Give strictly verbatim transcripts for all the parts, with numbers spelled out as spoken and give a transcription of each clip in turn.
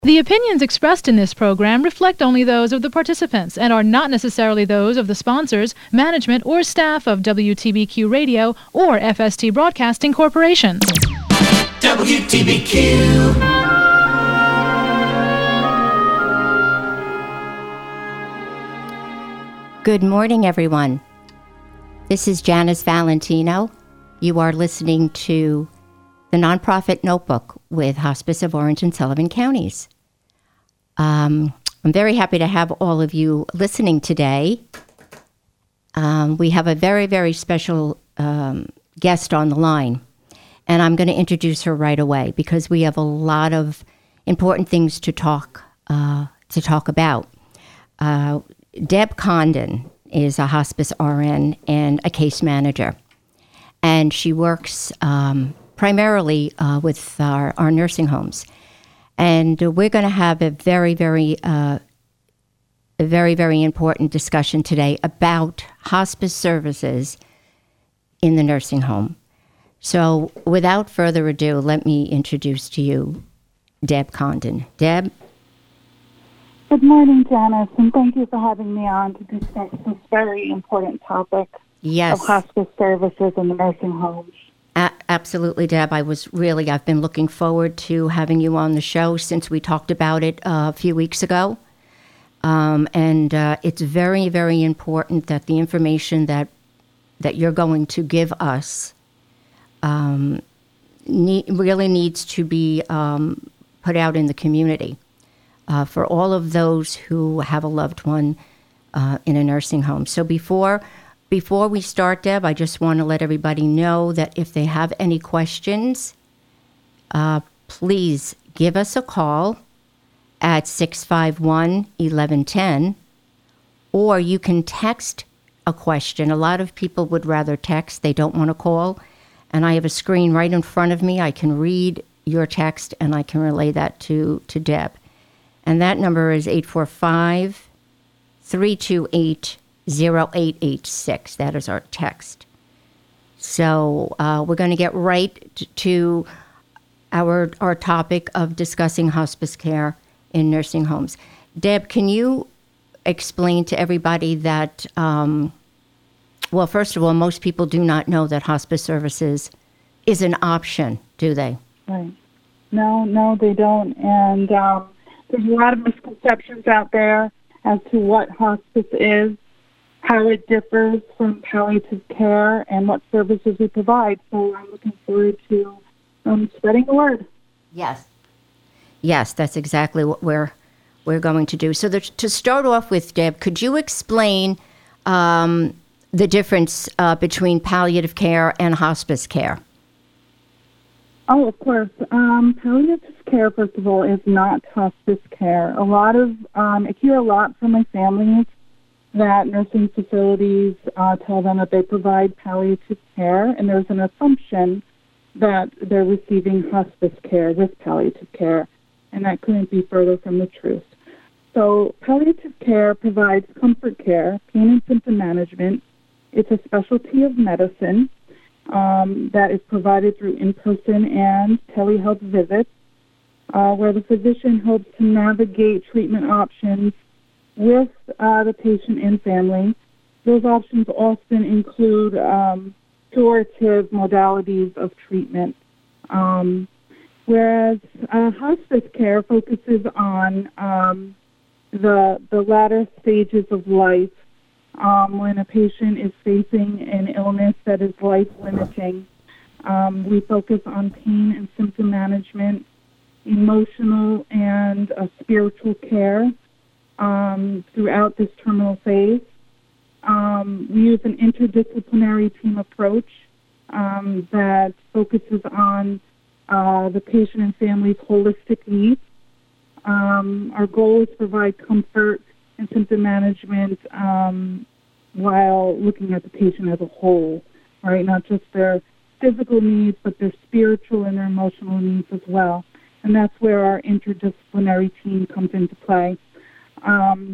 The opinions expressed in this program reflect only those of the participants and are not necessarily those of the sponsors, management, or staff of W T B Q Radio or F S T Broadcasting Corporation. W T B Q. Good morning, everyone. This is Janice Valentino. You are listening to the Nonprofit Notebook with Hospice of Orange and Sullivan Counties. Um, I'm very happy to have all of you listening today. Um, we have a very, very special um, guest on the line, and I'm going to introduce her right away because we have a lot of important things to talk uh, to talk about. Uh, Deb Condon is a hospice R N and a case manager, and she works um, primarily uh, with our, our nursing homes. And we're going to have a very, very, uh, a very, very important discussion today about hospice services in the nursing home. So without further ado, let me introduce to you Deb Condon. Deb? Good morning, Janice, and thank you for having me on to discuss this very important topic Yes. of hospice services in the nursing homes. A- absolutely, Deb. I was really, I've been looking forward to having you on the show since we talked about it uh, a few weeks ago. Um, and uh, it's very, very important that the information that that you're going to give us um, need, really needs to be um, put out in the community uh, for all of those who have a loved one uh, in a nursing home. So before Before we start, Deb, I just want to let everybody know that if they have any questions, uh, please give us a call at six five one, one one one zero, or you can text a question. A lot of people would rather text. They don't want to call. And I have a screen right in front of me. I can read your text, and I can relay that to, to Deb. And that number is eight four five, three two eight, zero eight eight six. That is our text. So uh, we're going to get right t- to our our topic of discussing hospice care in nursing homes. Deb, can you explain to everybody that, um, well, first of all, most people do not know that hospice services is an option, do they? Right. No, no, they don't. And um, there's a lot of misconceptions out there as to what hospice is, how it differs from palliative care, and what services we provide. So I'm looking forward to um, spreading the word. Yes. Yes, that's exactly what we're we're going to do. So the, to start off with, Deb, could you explain um, the difference uh, between palliative care and hospice care? Oh, of course. Um, palliative care, first of all, is not hospice care. A lot of, um, I hear a lot from my families that nursing facilities uh, tell them that they provide palliative care, and there's an assumption that they're receiving hospice care with palliative care, and that couldn't be further from the truth. So palliative care provides comfort care, pain and symptom management. It's a specialty of medicine um, that is provided through in-person and telehealth visits, uh, where the physician helps to navigate treatment options with uh, the patient and family. Those options often include um, curative modalities of treatment, um, whereas uh, hospice care focuses on um, the the latter stages of life um, when a patient is facing an illness that is life-limiting. Um, we focus on pain and symptom management, emotional and uh, spiritual care, Um, throughout this terminal phase. Um, we use an interdisciplinary team approach um, that focuses on uh, the patient and family's holistic needs. Um, our goal is to provide comfort and symptom management um, while looking at the patient as a whole, right? Not just their physical needs, but their spiritual and their emotional needs as well. And that's where our interdisciplinary team comes into play. Um,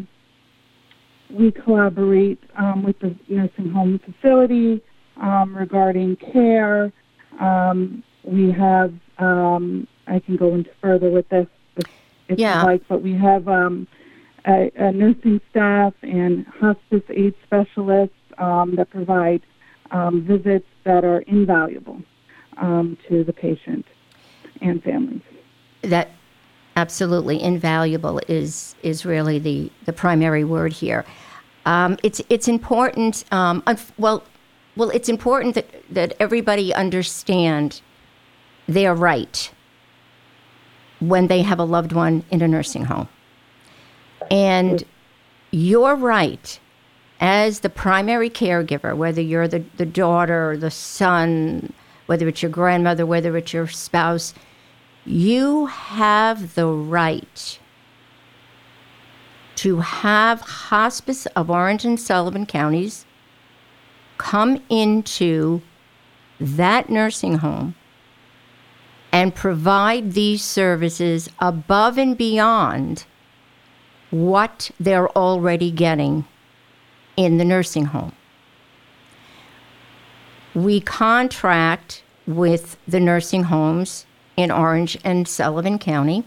we collaborate um, with the nursing home facility um, regarding care. Um, we have, um, I can go into further with this. if Yeah. you like. But we have um, a, a nursing staff and hospice aid specialists um, that provide um, visits that are invaluable um, to the patient and families. That absolutely invaluable is is really the, the primary word here. Um, it's it's important. Um, unf- well, well, it's important that, that everybody understand their right when they have a loved one in a nursing home, and your right as the primary caregiver, whether you're the, the daughter or the son, whether it's your grandmother, whether it's your spouse, you have the right to have Hospice of Orange and Sullivan counties come into that nursing home and provide these services above and beyond what they're already getting in the nursing home. We contract with the nursing homes in Orange and Sullivan County,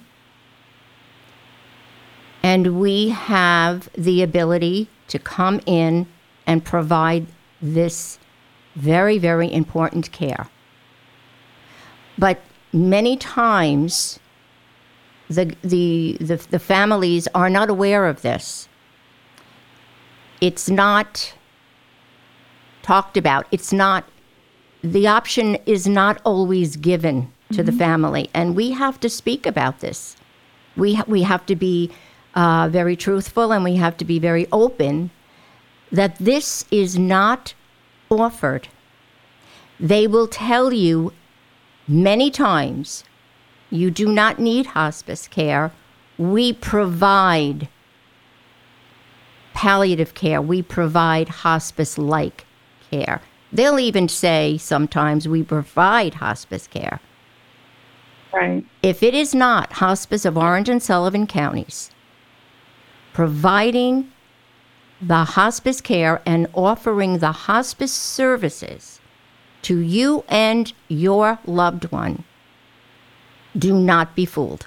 and we have the ability to come in and provide this very, very important care. But many times, the, the, the, the families are not aware of this. It's not talked about. It's not, the option is not always given to mm-hmm. the family. And we have to speak about this. We, ha- we have to be uh, very truthful, and we have to be very open that this is not offered. They will tell you many times, you do not need hospice care. We provide palliative care. We provide hospice-like care. They'll even say sometimes we provide hospice care. Right. If it is not Hospice of Orange and Sullivan counties providing the hospice care and offering the hospice services to you and your loved one, do not be fooled.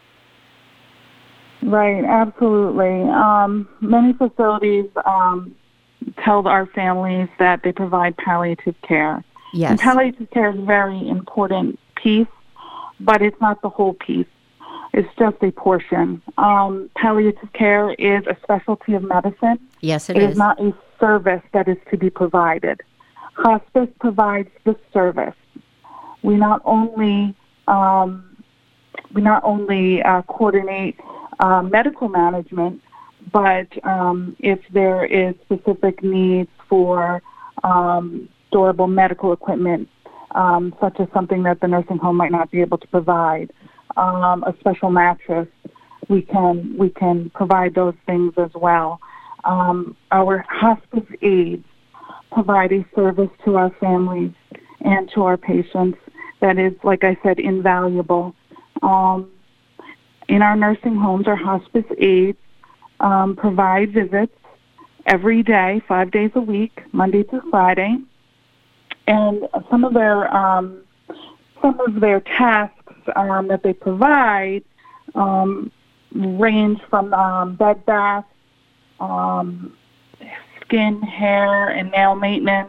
Right, absolutely. Um, many facilities um, tell our families that they provide palliative care. Yes. And palliative care is a very important piece, but it's not the whole piece. It's just a portion. Um, palliative care is a specialty of medicine. Yes, it, it is. It is not a service that is to be provided. Hospice provides the service. We not only um, we not only uh, coordinate uh, medical management, but um, if there is specific needs for um, durable medical equipment, um, such as something that the nursing home might not be able to provide, um, a special mattress, we can we can provide those things as well. Um, our hospice aides provide a service to our families and to our patients that is, like I said, invaluable. Um, in our nursing homes, our hospice aides um, provide visits every day, five days a week, Monday through Friday, and some of their um, some of their tasks um, that they provide um, range from um, bed bath, um, skin, hair, and nail maintenance.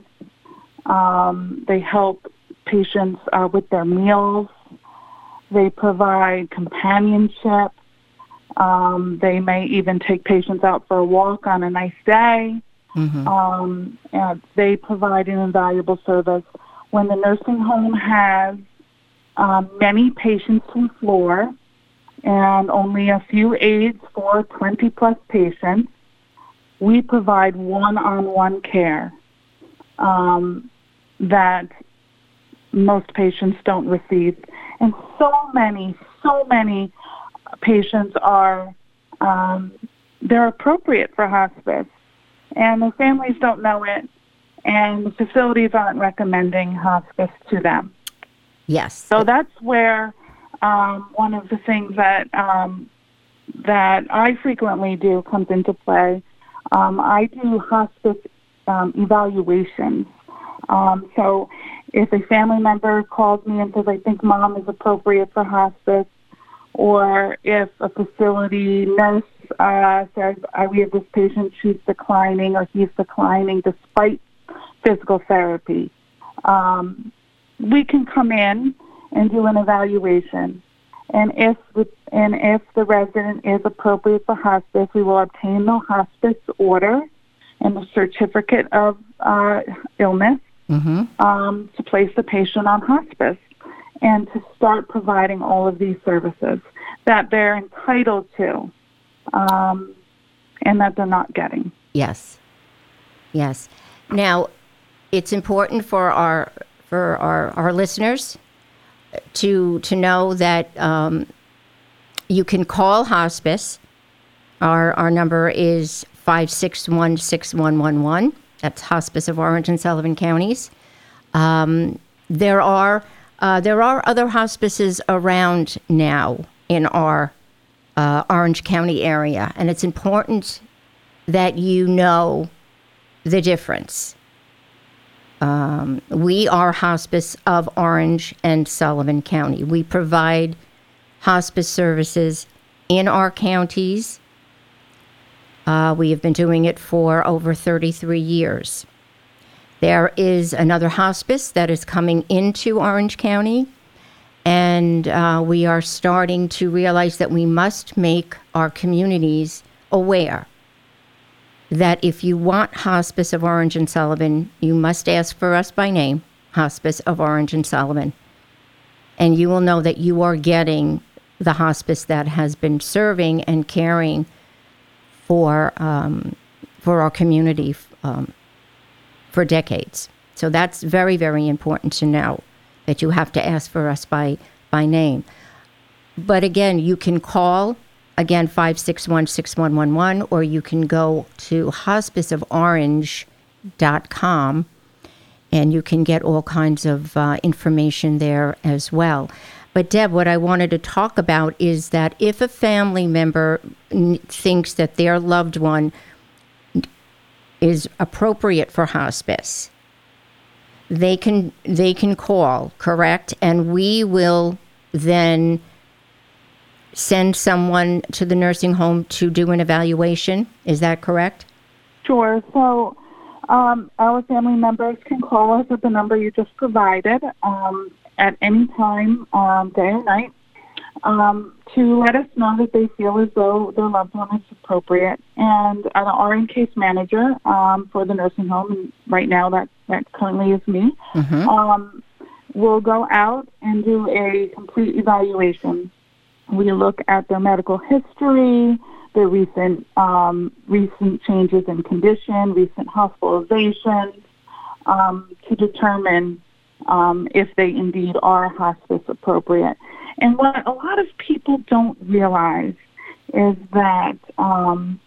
Um, they help patients uh, with their meals. They provide companionship. Um, they may even take patients out for a walk on a nice day. Mm-hmm. Um, and they provide an invaluable service. When the nursing home has um, many patients to the floor and only a few aides for twenty plus patients, we provide one-on-one care um, that most patients don't receive. And so many, so many patients are, um, they're appropriate for hospice. And the families don't know it, and the facilities aren't recommending hospice to them. Yes. So that's where um, one of the things that um, that I frequently do comes into play. Um, I do hospice um, evaluations. Um, so if a family member calls me and says, I think mom is appropriate for hospice, or if a facility nurse uh, says, uh, we have this patient, she's declining or he's declining despite physical therapy, um, we can come in and do an evaluation. And if the, and if the resident is appropriate for hospice, we will obtain the hospice order and the certificate of uh, illness mm-hmm. um, to place the patient on hospice and to start providing all of these services that they're entitled to um, and that they're not getting. Yes. Yes. Now, it's important for our for our, our listeners to to know that um, you can call hospice. Our our number is five six one, six one one one. That's Hospice of Orange and Sullivan Counties. Um, there are uh, there are other hospices around now in our uh, Orange County area, and it's important that you know the difference. Um, we are Hospice of Orange and Sullivan County. We provide hospice services in our counties. Uh, we have been doing it for over thirty-three years. There is another hospice that is coming into Orange County, and uh, we are starting to realize that we must make our communities aware that if you want Hospice of Orange and Sullivan, you must ask for us by name, Hospice of Orange and Sullivan. And you will know that you are getting the hospice that has been serving and caring for um, for our community um, for decades. So that's very, very important to know, that you have to ask for us by, by name. But again, you can call Again, five six one, six one one one, or you can go to hospice of orange dot com, and you can get all kinds of uh, information there as well. But Deb, what I wanted to talk about is that if a family member n- thinks that their loved one is appropriate for hospice, they can they can call, correct? And we will then send someone to the nursing home to do an evaluation. Is that correct? Sure. So um, our family members can call us at the number you just provided um, at any time, um, day or night, um, to let us know that they feel as though their loved one is appropriate. And an R N case manager um, for the nursing home, and right now that, that currently is me, mm-hmm. um, will go out and do a complete evaluation. We look at their medical history, their recent um, recent changes in condition, recent hospitalizations, um, to determine um, if they indeed are hospice appropriate. And what a lot of people don't realize is that um,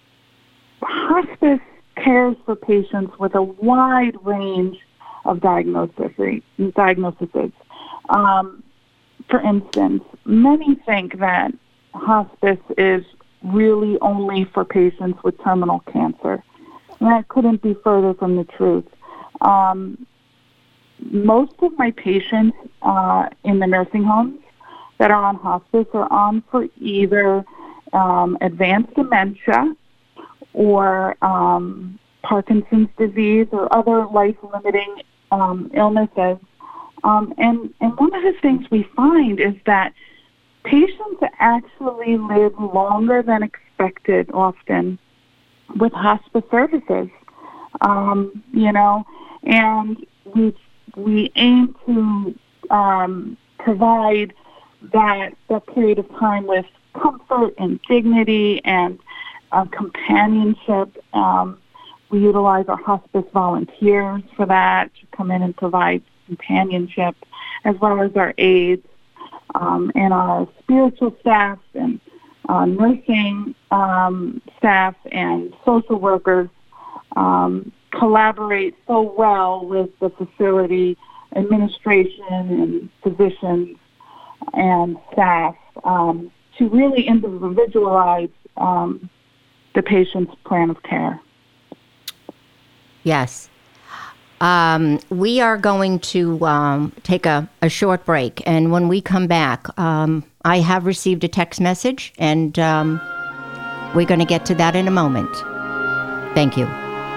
hospice cares for patients with a wide range of diagnoses. diagnoses. Um, For instance, many think that hospice is really only for patients with terminal cancer. And that couldn't be further from the truth. Um, most of my patients uh, in the nursing homes that are on hospice are on for either um, advanced dementia or um, Parkinson's disease or other life-limiting um, illnesses. Um, and, and one of the things we find is that patients actually live longer than expected often with hospice services, um, you know, and we, we aim to um, provide that, that period of time with comfort and dignity and uh, companionship. Um, we utilize our hospice volunteers for that to come in and provide companionship, as well as our aides um, and our spiritual staff and uh, nursing um, staff and social workers um, collaborate so well with the facility administration and physicians and staff um, to really individualize um, the patient's plan of care. Yes. Um, we are going to um, take a, a short break, and when we come back, um, I have received a text message, and um, we're going to get to that in a moment. Thank you.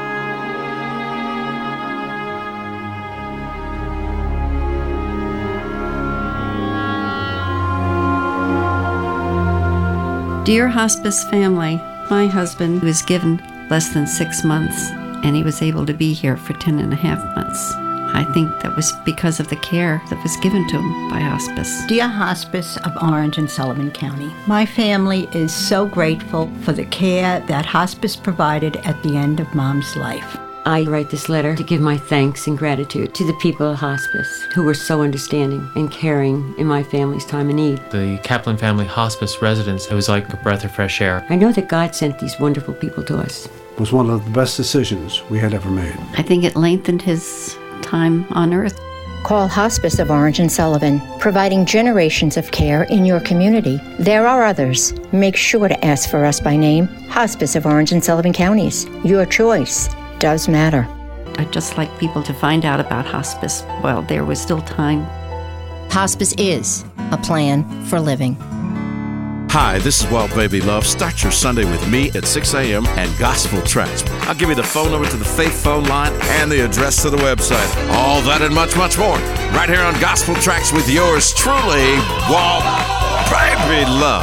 Dear hospice family, my husband was given less than six months, and he was able to be here for ten and a half months. I think that was because of the care that was given to him by hospice. Dear Hospice of Orange and Sullivan County, my family is so grateful for the care that hospice provided at the end of Mom's life. I write this letter to give my thanks and gratitude to the people of hospice who were so understanding and caring in my family's time of need. The Kaplan Family Hospice residence, it was like a breath of fresh air. I know that God sent these wonderful people to us. It was one of the best decisions we had ever made. I think it lengthened his time on earth. Call Hospice of Orange and Sullivan, providing generations of care in your community. There are others. Make sure to ask for us by name. Hospice of Orange and Sullivan Counties. Your choice does matter. I'd just like people to find out about hospice while there was still time. Hospice is a plan for living. Hi, this is Wild Baby Love. Start your Sunday with me at six a.m. and Gospel Tracks. I'll give you the phone number to the Faith phone line and the address to the website. All that and much, much more. Right here on Gospel Tracks with yours truly, Wild Baby Love.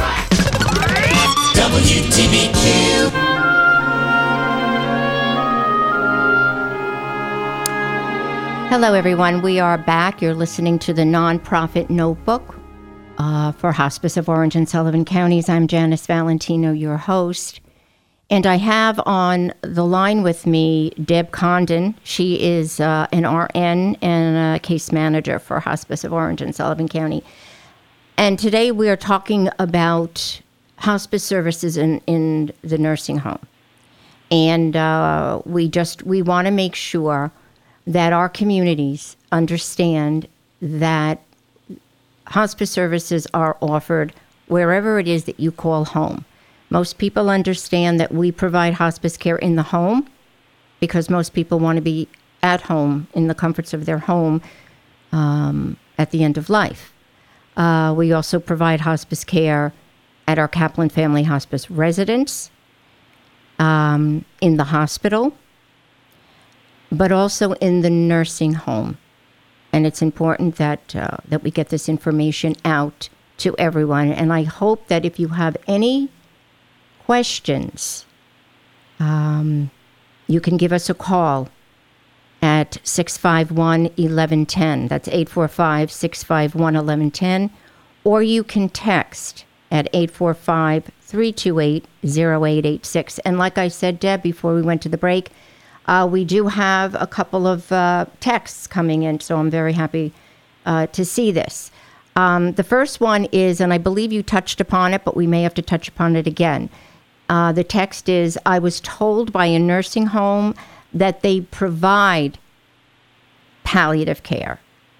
W T B Q. Hello, everyone. We are back. You're listening to the Nonprofit Notebook uh, for Hospice of Orange and Sullivan Counties. I'm Janice Valentino, your host. And I have on the line with me Deb Condon. She is uh, an R N and a case manager for Hospice of Orange and Sullivan County. And today we are talking about hospice services in, in the nursing home. And uh, we just, we want to make sure that our communities understand that hospice services are offered wherever it is that you call home. Most people understand that we provide hospice care in the home because most people want to be at home in the comforts of their home um, at the end of life. Uh, we also provide hospice care at our Kaplan Family Hospice residence, um, in the hospital, but also in the nursing home. And it's important that uh, that we get this information out to everyone. And I hope that if you have any questions, um, you can give us a call at six five one, one one one zero. That's eight four five, six five one, one one one zero. Or you can text at eight four five, three two eight, zero eight eight six. And like I said, Deb, before we went to the break, Uh, we do have a couple of uh, texts coming in, so I'm very happy uh, to see this. Um, the first one is, and I believe you touched upon it, but we may have to touch upon it again. Uh, the text is, I was told by a nursing home that they provide palliative care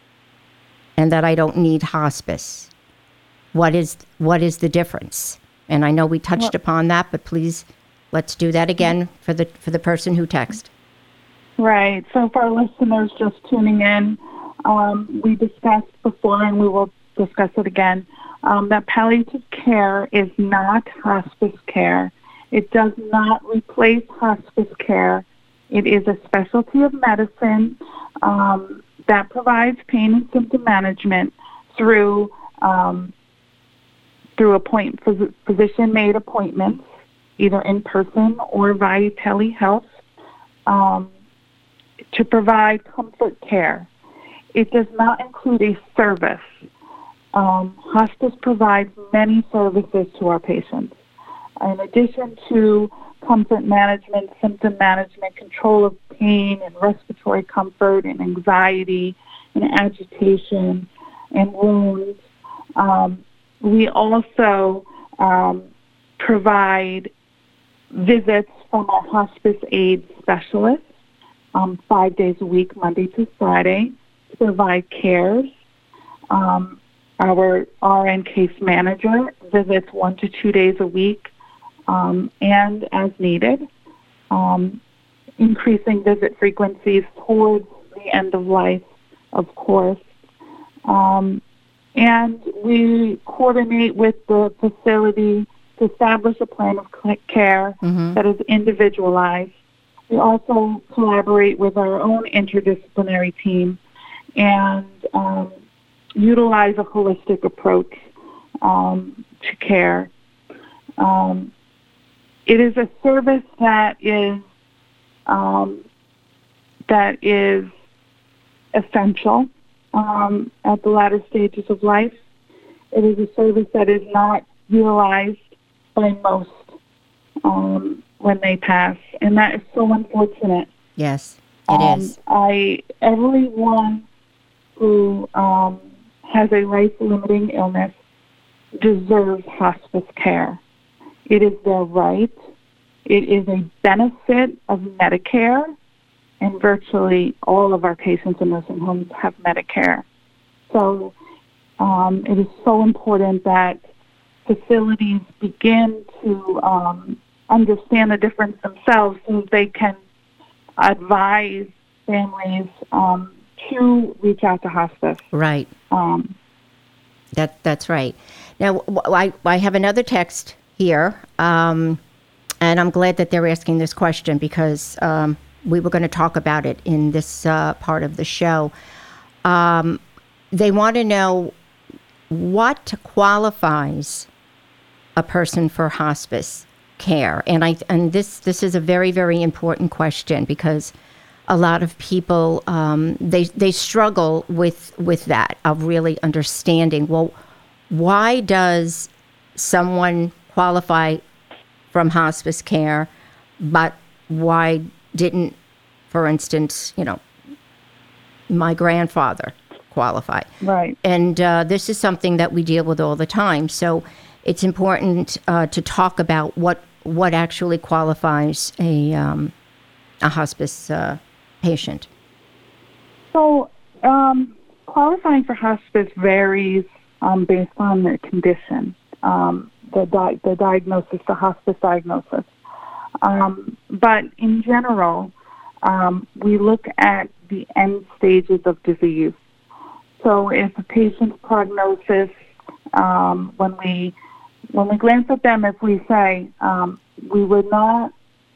and that I don't need hospice. What is what is the difference? And I know we touched well, upon that, but please, let's do that again for the for the person who texted. Right. So for our listeners just tuning in, um, we discussed before, and we will discuss it again, um, that palliative care is not hospice care. It does not replace hospice care. It is a specialty of medicine um, that provides pain and symptom management through um, through appoint, phys- physician-made appointments, either in person or via telehealth, um, to provide comfort care. It does not include a service. Um, hospice provides many services to our patients. In addition to comfort management, symptom management, control of pain and respiratory comfort and anxiety and agitation and wounds, um, we also um, provide visits from our hospice aid specialists um, five days a week, Monday to Friday, to provide cares. Um, our R N case manager visits one to two days a week um, and as needed, um, increasing visit frequencies towards the end of life, of course. Um, and we coordinate with the facility to establish a plan of care Mm-hmm. that is individualized. We also collaborate with our own interdisciplinary team and um, utilize a holistic approach um, to care. Um, it is a service that is um, that is essential um, at the latter stages of life. It is a service that is not utilized by most um, when they pass, and that is so unfortunate. Yes, it um, is. I everyone who um, has a life-limiting illness deserves hospice care. It is their right. It is a benefit of Medicare, and virtually all of our patients in nursing homes have Medicare. So um, it is so important that facilities begin to um, understand the difference themselves so that they can advise families um, to reach out to hospice. Right. Um, that That's right. Now, w- I, I have another text here, um, and I'm glad that they're asking this question because um, we were going to talk about it in this uh, part of the show. Um, they want to know what qualifies a person for hospice care, and I and this this is a very very important question because a lot of people um, they they struggle with with that of really understanding. Well, why does someone qualify from hospice care, but why didn't, for instance, you know, my grandfather qualify? Right. And uh, this is something that we deal with all the time. So it's important uh, to talk about what what actually qualifies a um, a hospice uh, patient. So um, qualifying for hospice varies um, based on the condition, um, the, di- the diagnosis, the hospice diagnosis. Um, but in general, um, we look at the end stages of disease. So if a patient's prognosis, um, when we when we glance at them, if we say um, we would not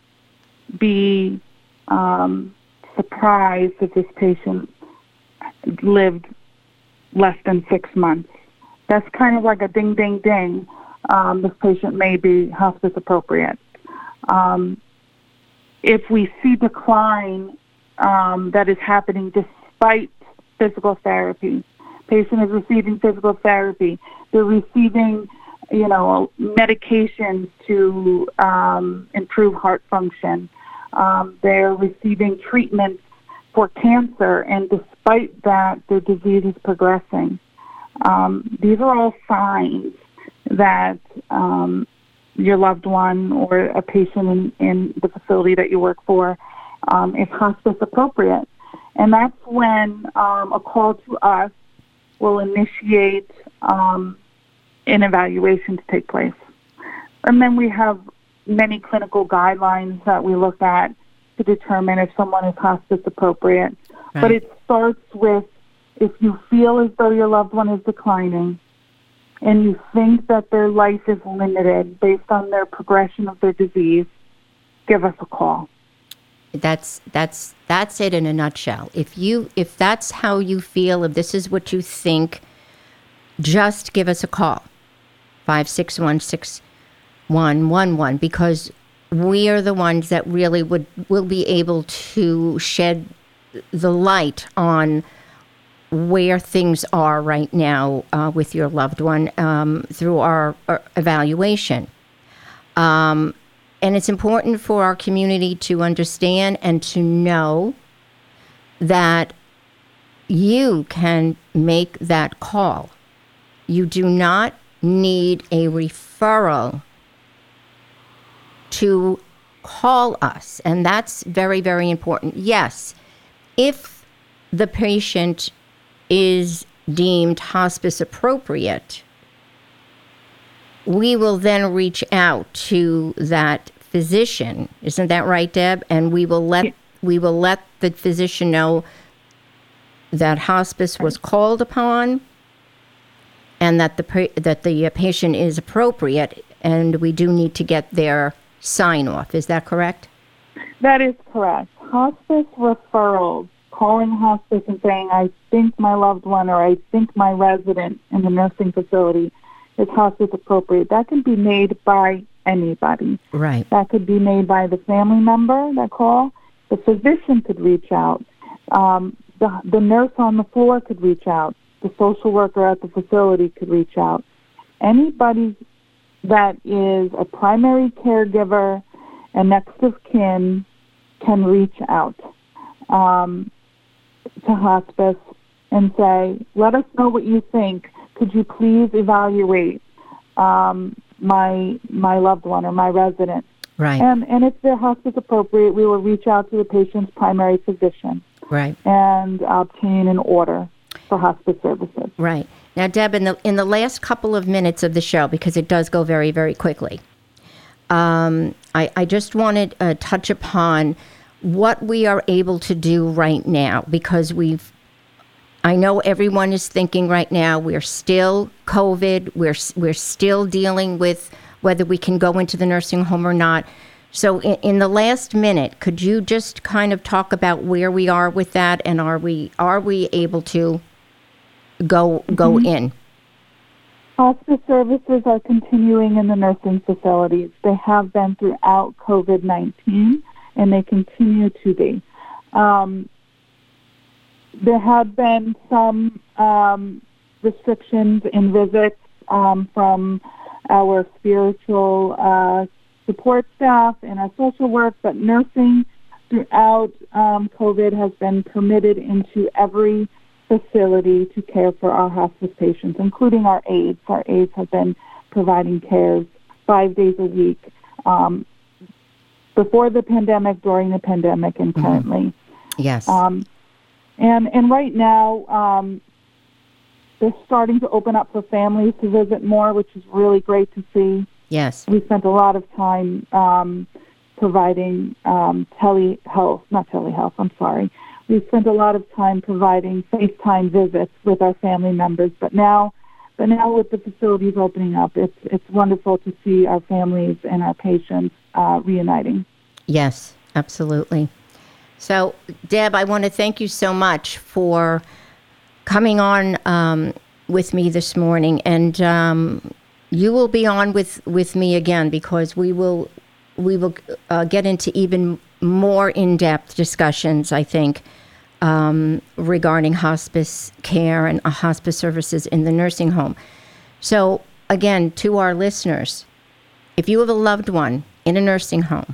be um, surprised if this patient lived less than six months, that's kind of like a ding, ding, ding. Um, this patient may be hospice appropriate. Um, if we see decline um, that is happening despite physical therapy, patient is receiving physical therapy, they're receiving, you know, medications to um, improve heart function, um, they're receiving treatments for cancer, and despite that, their disease is progressing. Um, these are all signs that um, your loved one or a patient in, in the facility that you work for um, is hospice appropriate. And that's when um, a call to us will initiate um, an evaluation to take place. And then we have many clinical guidelines that we look at to determine if someone is hospice appropriate. Right. But it starts with if you feel as though your loved one is declining and you think that their life is limited based on their progression of their disease, give us a call. That's that's that's it in a nutshell. If you if that's how you feel, if this is what you think, just give us a call. five six one, six one one one, because we are the ones that really would will be able to shed the light on where things are right now uh, with your loved one um, through our, our evaluation. Um, and it's important for our community to understand and to know that you can make that call. You do not need a referral to call us, and that's very, very important. Yes, if the patient is deemed hospice appropriate, we will then reach out to that physician. Isn't that right, Deb? And we will let we will let the physician know that hospice was called upon and that the pa- that the uh, patient is appropriate, and we do need to get their sign-off. Is that correct? That is correct. Hospice referrals, calling hospice and saying, I think my loved one or I think my resident in the nursing facility is hospice appropriate, that can be made by anybody. Right. That could be made by the family member that call. The physician could reach out. Um, the, the nurse on the floor could reach out. The social worker at the facility could reach out. Anybody that is a primary caregiver and next of kin can reach out um, to hospice and say, let us know what you think. Could you please evaluate um, my my loved one or my resident? Right. And and if they're hospice appropriate, we will reach out to the patient's primary physician. Right. And obtain an order for hospice services. Right. Now, Deb, in the in the last couple of minutes of the show, because it does go very, very quickly, um, I, I just wanted to uh, touch upon what we are able to do right now, because we've, I know everyone is thinking right now, we're still COVID, we're we're still dealing with whether we can go into the nursing home or not. So in, in the last minute, could you just kind of talk about where we are with that, and are we are we able to go go Mm-hmm. in? Hospice services are continuing in the nursing facilities. They have been throughout COVID nineteen, and they continue to be. Um, there have been some um, restrictions in visits um, from our spiritual uh, support staff and our social work, but nursing throughout um, COVID has been permitted into every facility to care for our hospice patients, including our aides. Our aides have been providing cares five days a week um, before the pandemic, during the pandemic, and currently. Mm-hmm. Yes. Um, and and right now, um, they're starting to open up for families to visit more, which is really great to see. Yes. We spent a lot of time um, providing um, telehealth, not telehealth, I'm sorry. We spent a lot of time providing FaceTime visits with our family members, but now, but now with the facilities opening up, it's it's wonderful to see our families and our patients uh, reuniting. Yes, absolutely. So, Deb, I want to thank you so much for coming on um, with me this morning, and um, you will be on with, with me again, because we will we will uh, get into even more in-depth discussions, I think, um, regarding hospice care and uh, hospice services in the nursing home. So, again, to our listeners, if you have a loved one in a nursing home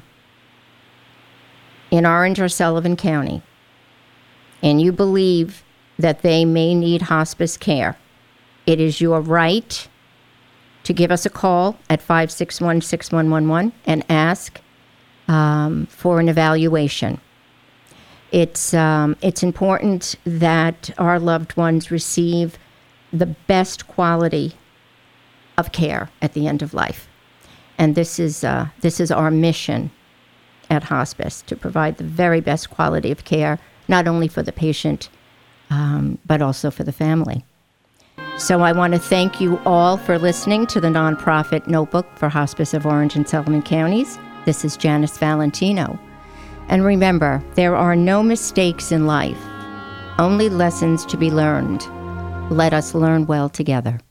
in Orange or Sullivan County, and you believe that they may need hospice care, it is your right to give us a call at five six one, six one one one and ask um, for an evaluation. It's um, it's important that our loved ones receive the best quality of care at the end of life, and this is uh, this is our mission at hospice, to provide the very best quality of care, not only for the patient, um, but also for the family. So I want to thank you all for listening to the Nonprofit Notebook for Hospice of Orange and Sullivan Counties. This is Janice Valentino. And remember, there are no mistakes in life, only lessons to be learned. Let us learn well together.